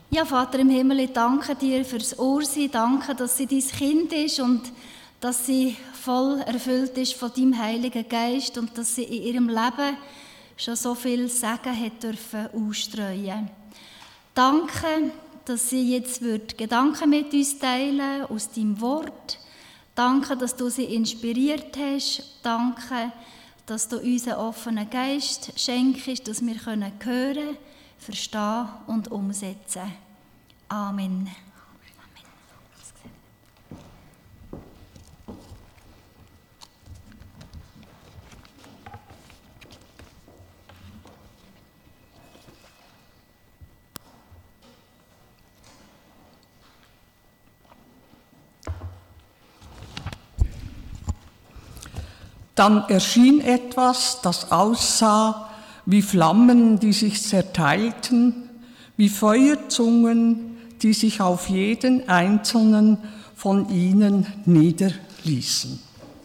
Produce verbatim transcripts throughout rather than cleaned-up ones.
Ja, Vater im Himmel, ich danke dir fürs Ursi, danke, dass sie dein Kind ist und dass sie voll erfüllt ist von deinem Heiligen Geist und dass sie in ihrem Leben schon so viel Segen hat dürfen ausstreuen. Danke, dass sie jetzt wird Gedanken mit uns teilen aus deinem Wort. Danke, dass du sie inspiriert hast. Danke, dass du uns einen offenen Geist schenkst, dass wir hören können, verstehen und umsetzen. Amen. Dann erschien etwas, das aussah wie Flammen, die sich zerteilten, wie Feuerzungen, die sich auf jeden einzelnen von ihnen niederließen.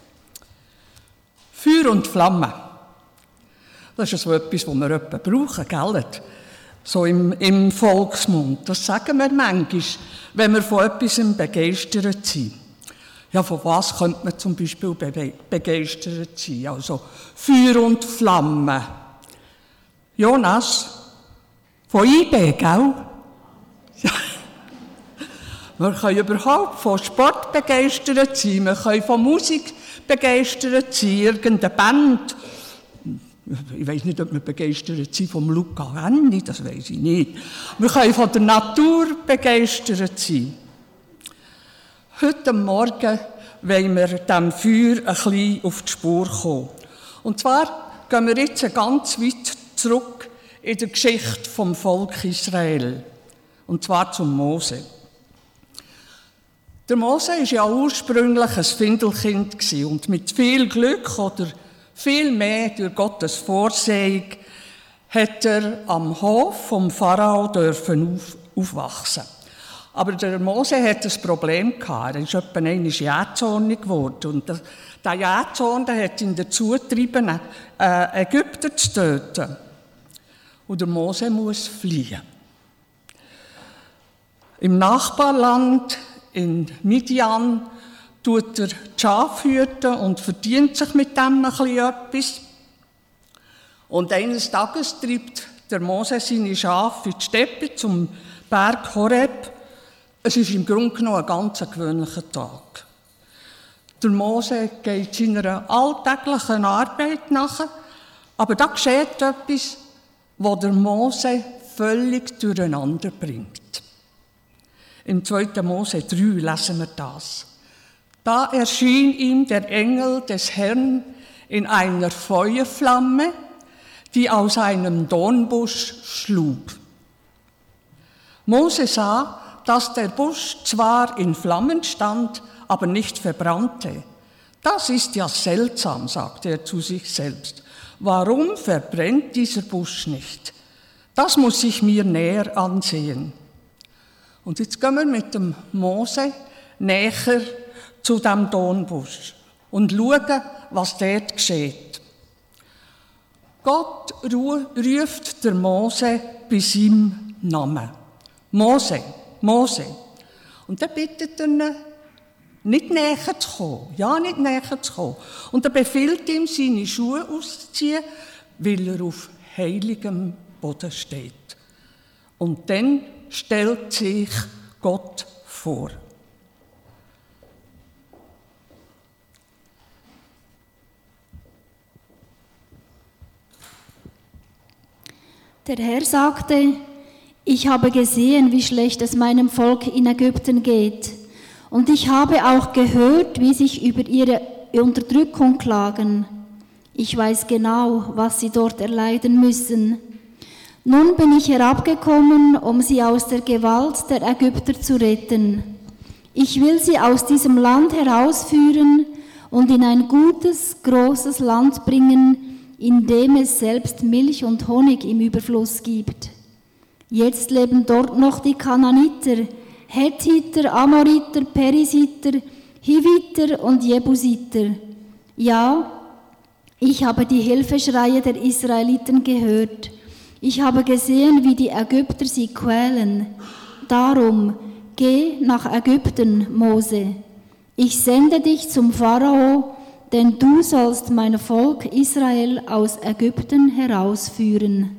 Feuer und Flamme, das ist so etwas, was wir etwa brauchen, gell? So im, im Volksmund. Das sagen wir manchmal, wenn wir von etwas begeistert sind. Ja, von was könnte man zum Beispiel begeistert sein? Also Feuer und Flamme. Jonas, von I B, gell? Ja. Wir können überhaupt von Sport begeistert sein, wir können von Musik begeistert sein, irgendeine Band. Ich weiss nicht, ob wir begeistert sind vom Luca Renni, das weiss ich nicht. Wir können von der Natur begeistert sein. Heute Morgen wollen wir dem Feuer ein bisschen auf die Spur kommen. Und zwar gehen wir jetzt ganz weit zurück in der Geschichte vom Volk Israel. Und zwar zum Mose. Der Mose war ja ursprünglich ein Findelkind und mit viel Glück oder viel mehr durch Gottes Vorsehung hat er am Hof vom Pharao dürfen auf, aufwachsen. Aber der Mose hat ein Problem gehabt. Er ist etwa einmal jähzornig geworden. Und der, der Jähzorn hat ihn dazu getrieben, äh, Ägypter zu töten. Und der Mose muss fliehen. Im Nachbarland, in Midian, tut er die Schafe hüten und verdient sich mit dem ein bisschen etwas. Und eines Tages treibt der Mose seine Schafe in die Steppe zum Berg Horeb. Es ist im Grunde genommen ein ganz gewöhnlicher Tag. Der Mose geht seiner alltäglichen Arbeit nach, aber da geschieht etwas, was der Mose völlig durcheinander bringt. Im zweiten Mose drei lesen wir das. Da erschien ihm der Engel des Herrn in einer Feuerflamme, die aus einem Dornbusch schlug. Mose sah, dass der Busch zwar in Flammen stand, aber nicht verbrannte. Das ist ja seltsam, sagte er zu sich selbst. Warum verbrennt dieser Busch nicht? Das muss ich mir näher ansehen. Und jetzt gehen wir mit dem Mose näher zu dem Dornbusch und schauen, was dort geschieht. Gott ruft der Mose bei seinem Namen. Mose. Mose. Und dann bittet er ihn, nicht näher zu kommen. Ja, nicht näher zu kommen. Und er befiehlt ihm, seine Schuhe auszuziehen, weil er auf heiligem Boden steht. Und dann stellt sich Gott vor. Der Herr sagte: Ich habe gesehen, wie schlecht es meinem Volk in Ägypten geht. Und ich habe auch gehört, wie sie über ihre Unterdrückung klagen. Ich weiß genau, was sie dort erleiden müssen. Nun bin ich herabgekommen, um sie aus der Gewalt der Ägypter zu retten. Ich will sie aus diesem Land herausführen und in ein gutes, großes Land bringen, in dem es selbst Milch und Honig im Überfluss gibt. Jetzt leben dort noch die Kanaaniter, Hethiter, Amoriter, Perisiter, Hiviter und Jebusiter. Ja, ich habe die Hilfeschreie der Israeliten gehört. Ich habe gesehen, wie die Ägypter sie quälen. darum, geh nach Ägypten, Mose. Ich sende dich zum Pharao, denn du sollst mein Volk Israel aus Ägypten herausführen.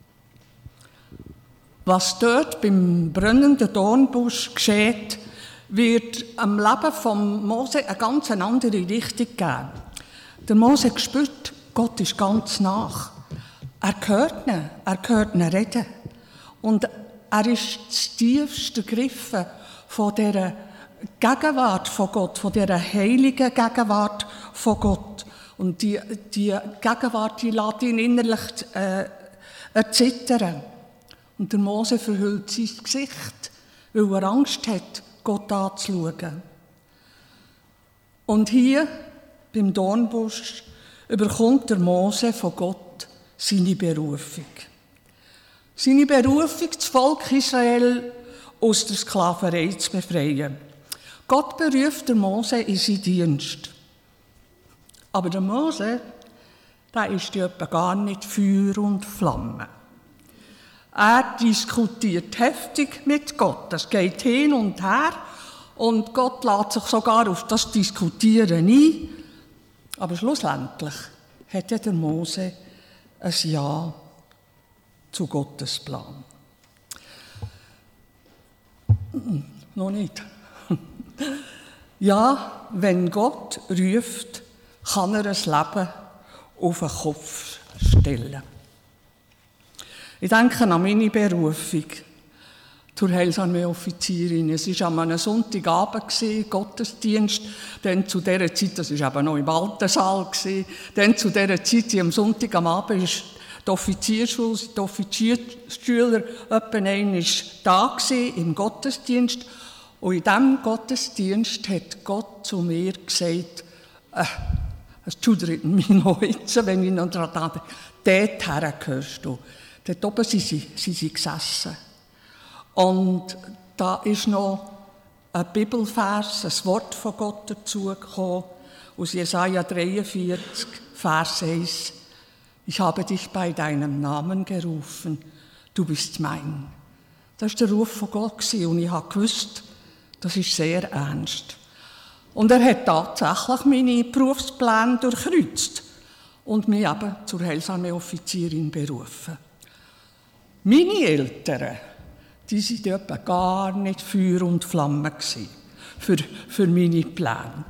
Was dort beim brennenden Dornbusch geschieht, wird am Leben von Mose eine ganz andere Richtung geben. Der Mose spürt, Gott ist ganz nach. Er hört ihn, er hört ihn reden. Und er ist das tiefste gegriffen von dieser Gegenwart von Gott, von dieser heiligen Gegenwart von Gott. Und die, die Gegenwart, die lässt ihn innerlich äh, erzittern. Und der Mose verhüllt sein Gesicht, weil er Angst hat, Gott anzuschauen. Und hier, beim Dornbusch, überkommt der Mose von Gott seine Berufung. Seine Berufung, das Volk Israel aus der Sklaverei zu befreien. Gott beruft den Mose in seinen Dienst. Aber der Mose, der ist ja etwa gar nicht Feuer und Flamme. Er diskutiert heftig mit Gott. Das geht hin und her. Und Gott lässt sich sogar auf das Diskutieren ein. Aber schlussendlich hat der Mose ein Ja zu Gottes Plan. Noch nicht. Ja, wenn Gott ruft, kann er ein Leben auf den Kopf stellen. Ich denke an meine Berufung zur Heilsarmee-Offizierin. Es war an einem Sonntagabend, Gottesdienst. Dann zu dieser Zeit, das war eben noch im alten Saal, dann zu dieser Zeit, am Sonntag am Abend, ist die Offizierschule, die Offizierschüler, etwa einer war da im Gottesdienst. Und in diesem Gottesdienst hat Gott zu mir gesagt, äh, es schudert mich noch jetzt, wenn ich noch daran denke, dorthin gehörst du. Dort oben sind sie, sind sie gesessen. Und da ist noch ein Bibelvers, ein Wort von Gott dazugekommen, aus Jesaja dreiundvierzig, Vers eins. Ich habe dich bei deinem Namen gerufen, du bist mein. Das war der Ruf von Gott und ich habe gewusst, das ist sehr ernst. Und er hat tatsächlich meine Berufspläne durchkreuzt und mich eben zur Heilsarmee-Offizierin berufen. Meine Eltern, die waren etwa gar nicht Feuer und Flamme für, für meine Pläne.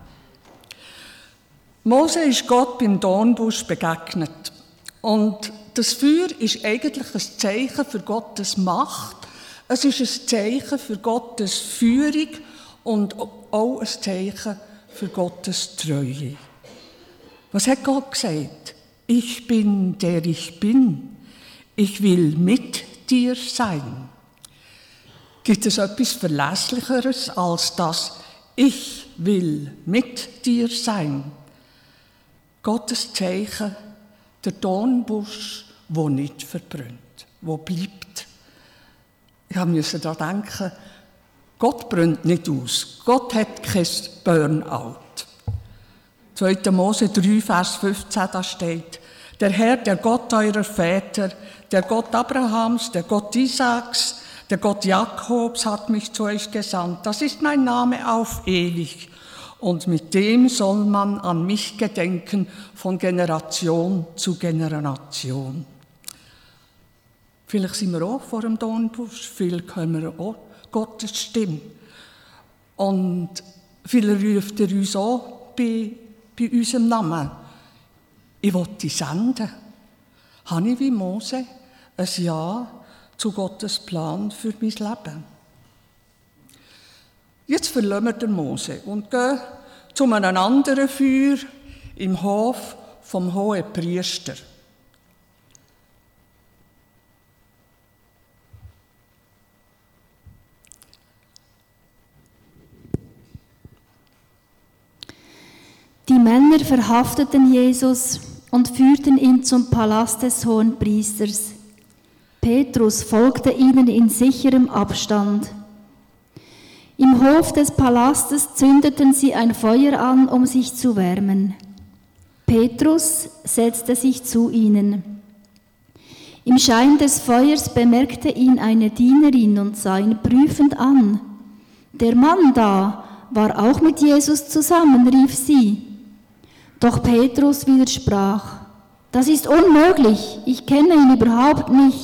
Mose ist Gott beim Dornbusch begegnet. Und das Feuer ist eigentlich ein Zeichen für Gottes Macht. Es ist ein Zeichen für Gottes Führung und auch ein Zeichen für Gottes Treue. Was hat Gott gesagt? Ich bin, der ich bin. Ich will mit dir sein. Gibt es etwas Verlässlicheres als das? Ich will mit dir sein. Gottes Zeichen, der Dornbusch, der nicht verbrennt, der bleibt. Ich musste daran denken, Gott brennt nicht aus. Gott hat kein Burnout. zweiter Mose drei, Vers fünfzehn, da steht, der Herr, der Gott eurer Väter, der Gott Abrahams, der Gott Isaaks, der Gott Jakobs hat mich zu euch gesandt. Das ist mein Name auf ewig. Und mit dem soll man an mich gedenken von Generation zu Generation. Vielleicht sind wir auch vor dem Dornbusch, vielleicht hören wir auch Gottes Stimme. Und vielleicht ruft er uns auch bei, bei unserem Namen. Ich will dich senden. Habe ich wie Mose ein Ja zu Gottes Plan für mein Leben? Jetzt verlassen wir den Mose und gehen zu einem anderen Feuer im Hof vom Hohenpriester. Die Männer verhafteten Jesus und führten ihn zum Palast des Hohenpriesters. Petrus folgte ihnen in sicherem Abstand. Im Hof des Palastes zündeten sie ein Feuer an, um sich zu wärmen. Petrus setzte sich zu ihnen. Im Schein des Feuers bemerkte ihn eine Dienerin und sah ihn prüfend an. Der Mann da war auch mit Jesus zusammen, rief sie. Doch Petrus widersprach: Das ist unmöglich, ich kenne ihn überhaupt nicht.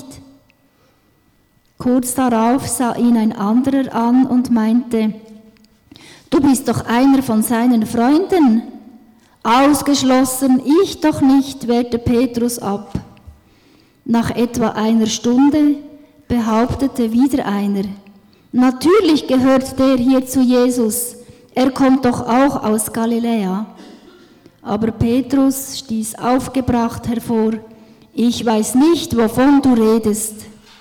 Kurz darauf sah ihn ein anderer an und meinte: Du bist doch einer von seinen Freunden. Ausgeschlossen, ich doch nicht, wehrte Petrus ab. Nach etwa einer Stunde behauptete wieder einer: Natürlich gehört der hier zu Jesus, er kommt doch auch aus Galiläa. Aber Petrus stieß aufgebracht hervor: Ich weiß nicht, wovon du redest.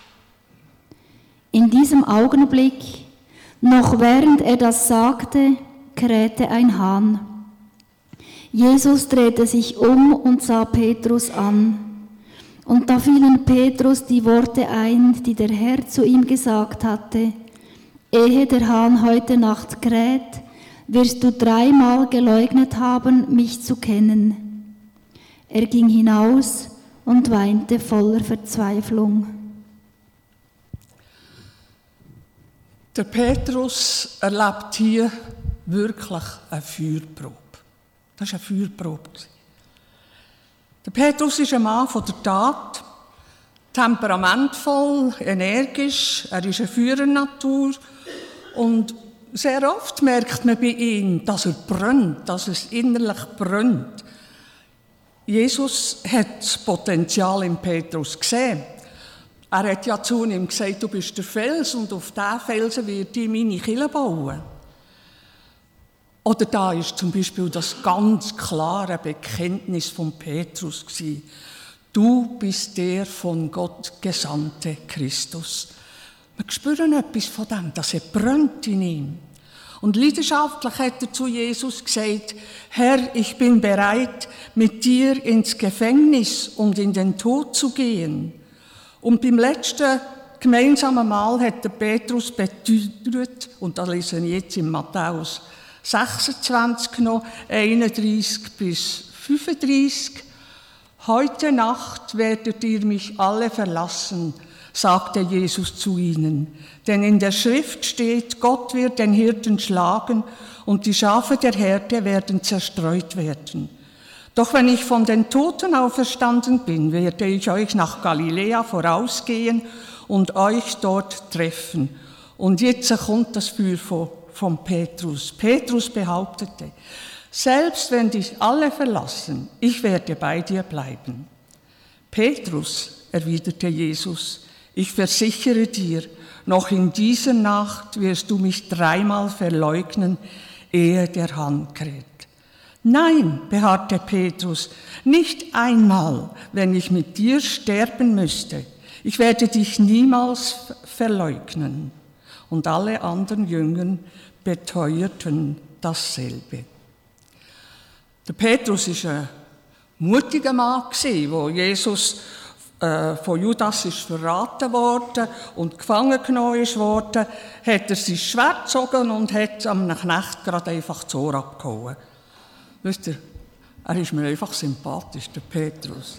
In diesem Augenblick, noch während er das sagte, krähte ein Hahn. Jesus drehte sich um und sah Petrus an. Und da fielen Petrus die Worte ein, die der Herr zu ihm gesagt hatte: Ehe der Hahn heute Nacht kräht, wirst du dreimal geleugnet haben, mich zu kennen. Er ging hinaus und weinte voller Verzweiflung. Der Petrus erlebt hier wirklich eine Feuerprobe. Das war eine Feuerprobe. Der Petrus ist ein Mann von der Tat, temperamentvoll, energisch, er ist eine Führernatur und sehr oft merkt man bei ihm, dass er brennt, dass es innerlich brennt. Jesus hat das Potenzial in Petrus gesehen. Er hat ja zu ihm gesagt: Du bist der Fels und auf diesen Felsen werde ich meine Kirche bauen. Oder da ist zum Beispiel das ganz klare Bekenntnis von Petrus gewesen: Du bist der von Gott gesandte Christus. Wir spüren etwas von dem, dass er brennt in ihm. Und leidenschaftlich hat er zu Jesus gesagt: Herr, ich bin bereit, mit dir ins Gefängnis und in den Tod zu gehen. Und beim letzten gemeinsamen Mal hat der Petrus beteuert, und das lesen wir jetzt in Matthäus sechsundzwanzig noch, einunddreißig bis fünfunddreißig. Heute Nacht werdet ihr mich alle verlassen, sagte Jesus zu ihnen. Denn in der Schrift steht, Gott wird den Hirten schlagen und die Schafe der Herde werden zerstreut werden. Doch wenn ich von den Toten auferstanden bin, werde ich euch nach Galiläa vorausgehen und euch dort treffen. Und jetzt kommt das Feuer von, von Petrus. Petrus behauptete: Selbst wenn dich alle verlassen, ich werde bei dir bleiben. Petrus, erwiderte Jesus, ich versichere dir, noch in dieser Nacht wirst du mich dreimal verleugnen, ehe der Hahn kräht. Nein, beharrte Petrus, nicht einmal, wenn ich mit dir sterben müsste. Ich werde dich niemals verleugnen. Und alle anderen Jünger beteuerten dasselbe. Der Petrus war ein mutiger Mann, wo Jesus äh, von Judas ist verraten worden und gefangen genommen ist worden, hat er sein Schwert gezogen und hat einem Knecht gerade einfach das Ohr abgehauen. Wisst ihr, er ist mir einfach sympathisch, der Petrus.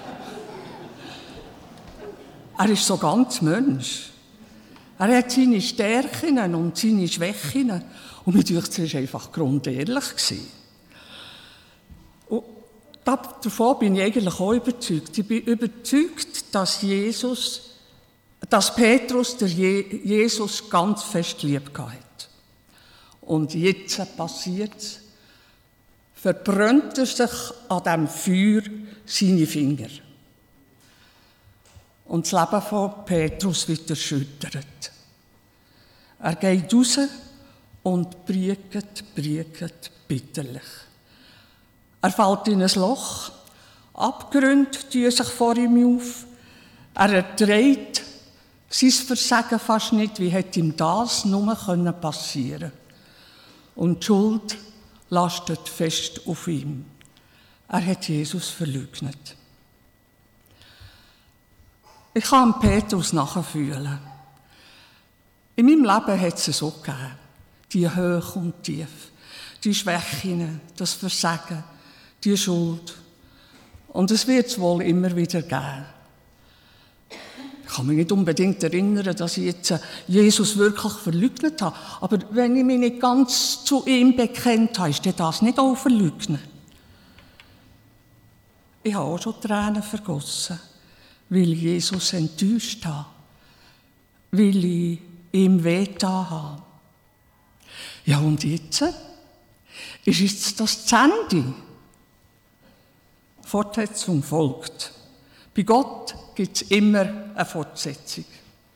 Er ist so ganz Mensch. Er hat seine Stärken und seine Schwächen. Und mir denkt, er war einfach grundehrlich. Und davon bin ich eigentlich auch überzeugt. Ich bin überzeugt, dass Jesus, dass Petrus der Jesus ganz fest lieb hat. Und jetzt passiert es. Verbrennt er sich an diesem Feuer seine Finger. Und das Leben von Petrus wird erschüttert. Er geht raus und brieket, brieket bitterlich. Er fällt in ein Loch, Abgründe tun sich vor ihm auf, er erträgt sein Versagen fast nicht, wie hätte ihm das nur passieren können. Und die Schuld lastet fest auf ihm. Er hat Jesus verleugnet. Ich kann Petrus nachfühlen. In meinem Leben hat es so gegeben. Die Hoch und Tief, die Schwächen, das Versagen, die Schuld. Und es wird es wohl immer wieder geben. kann mich nicht unbedingt erinnern, dass ich jetzt Jesus wirklich verleugnet habe. Aber wenn ich mich nicht ganz zu ihm bekennt habe, ist das nicht auch verleugnen. Ich habe auch schon Tränen vergossen, weil ich Jesus enttäuscht habe, weil ich ihm wehgetan habe. Ja, und jetzt ist jetzt das Ende. Fortsetzung folgt. Bei Gott gibt es immer eine Fortsetzung.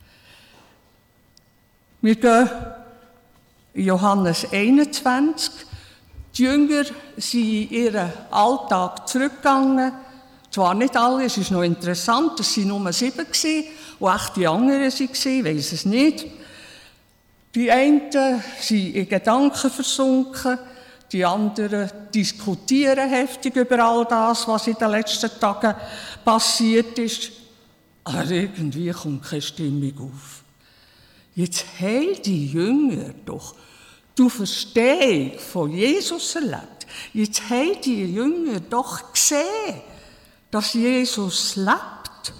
Wir gehen in Johannes einundzwanzig. Die Jünger sind in ihren Alltag zurückgegangen. Zwar nicht alle, es ist noch interessant, es waren nur sieben, und echt die anderen waren, ich weiss es nicht. Die einen sind in Gedanken versunken, die anderen diskutieren heftig über all das, was in den letzten Tagen passiert ist. Aber irgendwie kommt keine Stimmung auf. Jetzt haben die Jünger doch die Verstehung von Jesus erlebt. Jetzt haben die Jünger doch gesehen, dass Jesus lebt.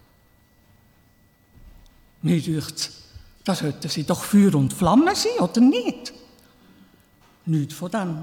Mir denkt, das sollten sie doch Feuer und Flamme sein, oder nicht? Nichts von dem.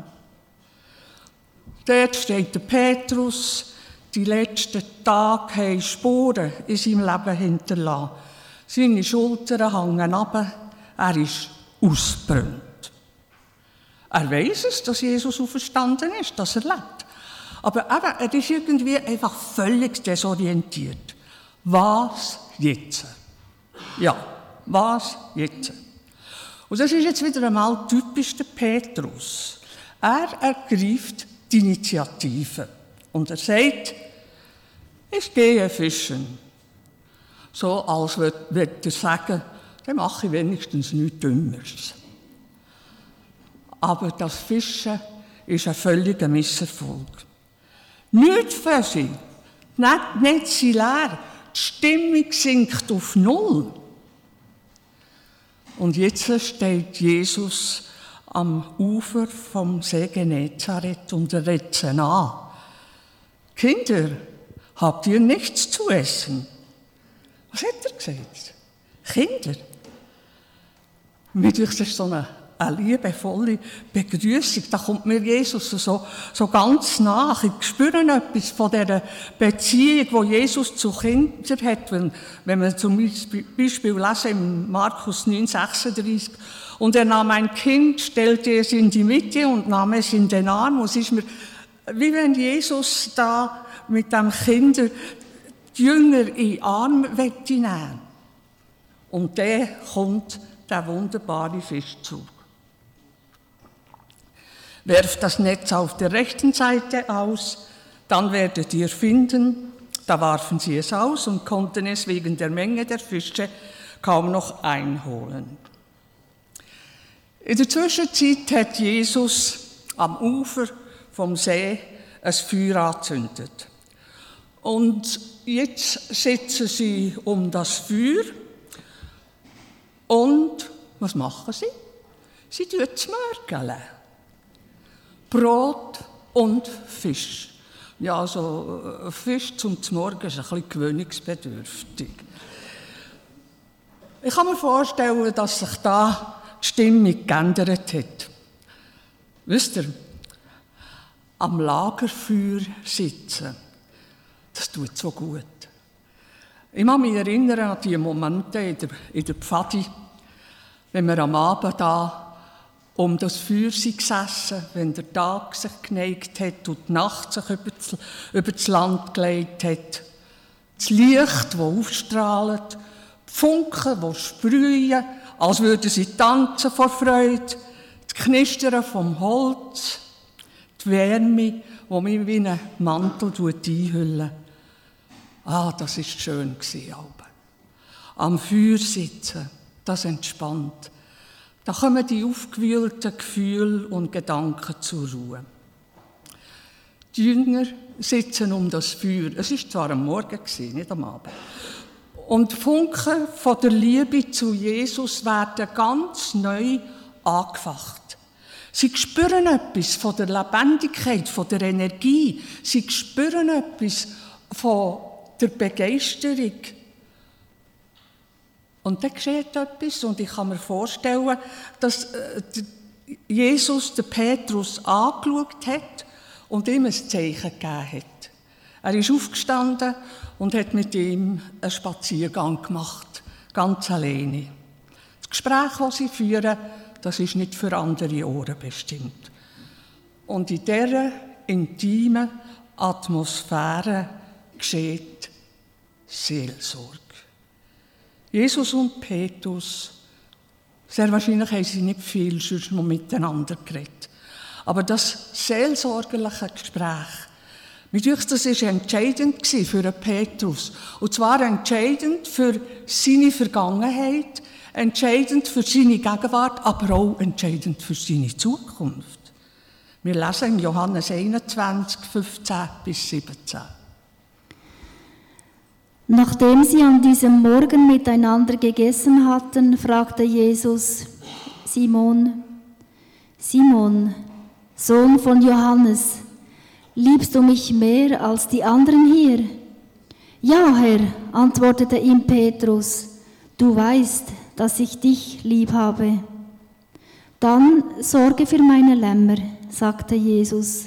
Dort steht der Petrus, die letzten Tage haben Spuren in seinem Leben hinterlassen. Seine Schultern hängen runter, er ist ausgebrannt. Er weiss es, dass Jesus auferstanden ist, dass er lebt. Aber eben, er ist irgendwie einfach völlig desorientiert. Was jetzt? Ja, was jetzt? Und das ist jetzt wieder einmal typisch der Petrus. Er ergreift die Initiative. Und er sagt, ich gehe fischen. So als würde er sagen, dann mache ich wenigstens nichts Dümmeres. Aber das Fischen ist ein völliger Misserfolg. Nichts für sie. Nicht, nicht sie leer. Die Stimmung sinkt auf Null. Und jetzt steht Jesus am Ufer vom See Genezareth und er redet sie an. Kinder, habt ihr nichts zu essen? Was hat er gesagt? Kinder. Mir denkt, das ist so eine, eine liebevolle Begrüßung. Da kommt mir Jesus so, so ganz nach. Ich spüre etwas von dieser Beziehung, die Jesus zu Kindern hat. Wenn, wenn wir zum Beispiel lesen im Markus neun sechsunddreißig, und er nahm ein Kind, stellte es in die Mitte und nahm es in den Arm. Und es ist mir, wie wenn Jesus da mit dem Kind die Jünger in den Arm nehmen. Und dann kommt der wunderbare Fischzug. Werft das Netz auf der rechten Seite aus, dann werdet ihr finden. Da warfen sie es aus und konnten es wegen der Menge der Fische kaum noch einholen. In der Zwischenzeit hat Jesus am Ufer vom See ein Feuer angezündet. Und jetzt sitzen sie um das Feuer und was machen sie? Sie tun Zmörgeln. Brot und Fisch. Ja, also Fisch zum Morgen ist ein bisschen gewöhnungsbedürftig. Ich kann mir vorstellen, dass sich da die Stimmung geändert hat. Wisst ihr, am Lagerfeuer sitzen, das tut so gut. Ich kann mich erinnern an die Momente in der, in der Pfadi, wenn wir am Abend da um das Feuer gesessen, wenn der Tag sich geneigt hat und die Nacht sich über das, über das Land gelegt hat. Das Licht, das aufstrahlt, die Funken, die sprühen, als würden sie tanzen vor Freude, das Knistern vom Holz, die Wärme, die mich wie einen Mantel einhüllen. Ah, das war schön gewesen, Alben. Am Feuer sitzen, das entspannt. Da kommen die aufgewühlten Gefühle und Gedanken zur Ruhe. Die Jünger sitzen um das Feuer. Es war zwar am Morgen, nicht am Abend. Und die Funken von der Liebe zu Jesus werden ganz neu angefacht. Sie spüren etwas von der Lebendigkeit, von der Energie. Sie spüren etwas von der Begeisterung. Und dann geschieht etwas und ich kann mir vorstellen, dass Jesus den Petrus angeschaut hat und ihm ein Zeichen gegeben hat. Er ist aufgestanden und hat mit ihm einen Spaziergang gemacht, ganz alleine. Das Gespräch, das sie führen, das ist nicht für andere Ohren bestimmt. Und in dieser intimen Atmosphäre geschieht Seelsorge. Jesus und Petrus, sehr wahrscheinlich haben sie nicht viel sonst noch miteinander geredet. Aber das seelsorgerliche Gespräch, mir denke, das war entscheidend für den Petrus. Und zwar entscheidend für seine Vergangenheit, entscheidend für seine Gegenwart, aber auch entscheidend für seine Zukunft. Wir lesen in Johannes einundzwanzig, fünfzehn bis siebzehn. Nachdem sie an diesem Morgen miteinander gegessen hatten, fragte Jesus Simon, Simon, Sohn von Johannes, liebst du mich mehr als die anderen hier? Ja, Herr, antwortete ihm Petrus, du weißt, dass ich dich lieb habe. Dann sorge für meine Lämmer, sagte Jesus.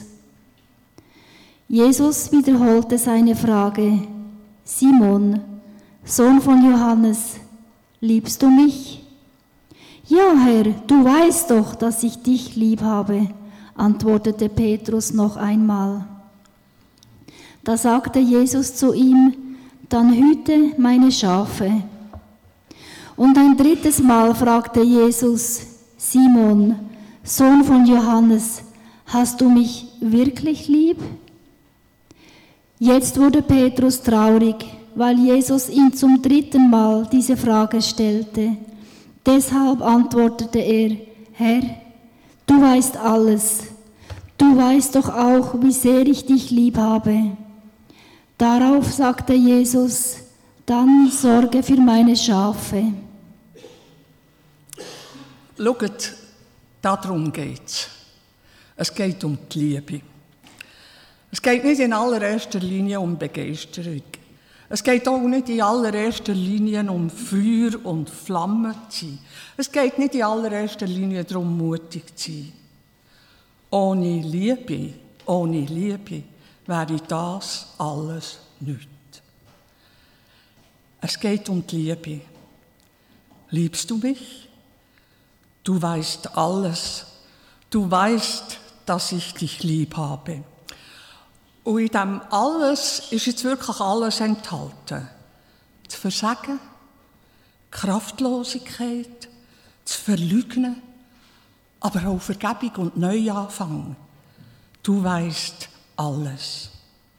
Jesus wiederholte seine Frage, Simon, Sohn von Johannes, liebst du mich? Ja, Herr, du weißt doch, dass ich dich lieb habe, antwortete Petrus noch einmal. Da sagte Jesus zu ihm, dann hüte meine Schafe. Und ein drittes Mal fragte Jesus, Simon, Sohn von Johannes, hast du mich wirklich lieb? Jetzt wurde Petrus traurig, weil Jesus ihm zum dritten Mal diese Frage stellte. Deshalb antwortete er, Herr, du weißt alles. Du weißt doch auch, wie sehr ich dich lieb habe. Darauf sagte Jesus, dann sorge für meine Schafe. Schaut, darum geht es. Es geht um die Liebe. Es geht nicht in allererster Linie um Begeisterung. Es geht auch nicht in allererster Linie um Feuer und Flamme zu sein. Es geht nicht in allererster Linie darum, mutig zu sein. Ohne Liebe, ohne Liebe wäre das alles nichts. Es geht um die Liebe. Liebst du mich? Du weißt alles. Du weißt, dass ich dich lieb habe. Und in dem alles ist jetzt wirklich alles enthalten. Das Versagen, die Kraftlosigkeit, das Verleugnen, aber auch Vergebung und Neuanfang. Du weißt alles.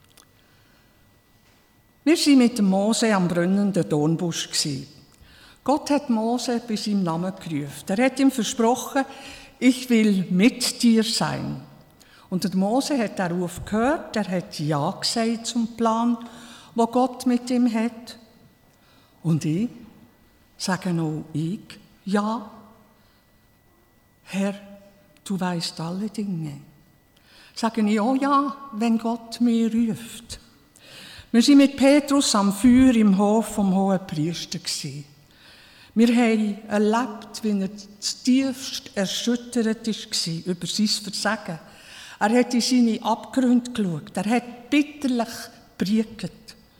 Wir waren mit dem Mose am brennenden Dornbusch. Gott hat Mose bei seinem Namen gerufen. Er hat ihm versprochen, ich will mit dir sein. Und der Mose hat den Ruf gehört, er hat Ja gesagt zum Plan, den Gott mit ihm hat. Und ich sage auch ich Ja. Herr, du weißt alle Dinge. Sage ich auch Ja, wenn Gott mich ruft. Wir waren mit Petrus am Feuer im Hof vom Hohenpriester. Wir haben erlebt, wie er zutiefst erschüttert war über sein Versagen. Er hat in seine Abgründe geschaut. Er hat bitterlich gepredigt.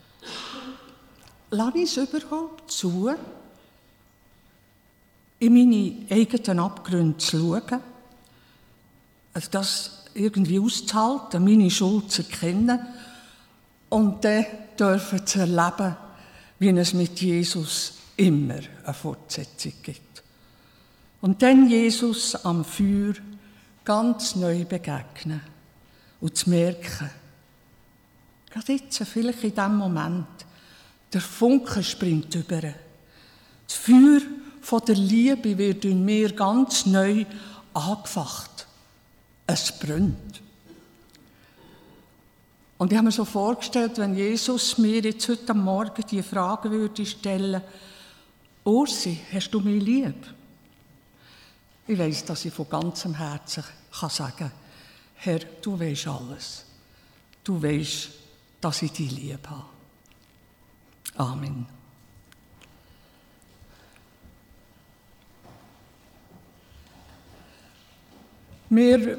Lass ich es überhaupt zu, in meine eigenen Abgründe zu schauen? Also das irgendwie auszuhalten, meine Schuld zu erkennen und dann dürfen zu erleben, wie es mit Jesus immer eine Fortsetzung gibt. Und dann Jesus am Feuer ganz neu begegnen und zu merken, gerade jetzt, vielleicht in diesem Moment, der Funke springt über. Das Feuer von der Liebe wird in mir ganz neu angefacht. Es brennt. Und ich habe mir so vorgestellt, wenn Jesus mir jetzt heute Morgen die Frage würde stellen, Ursi, hast du mich lieb? Ich weiss, dass ich von ganzem Herzen kann sagen, Herr, du weisst alles. Du weisst, dass ich dich lieb habe. Amen. Wir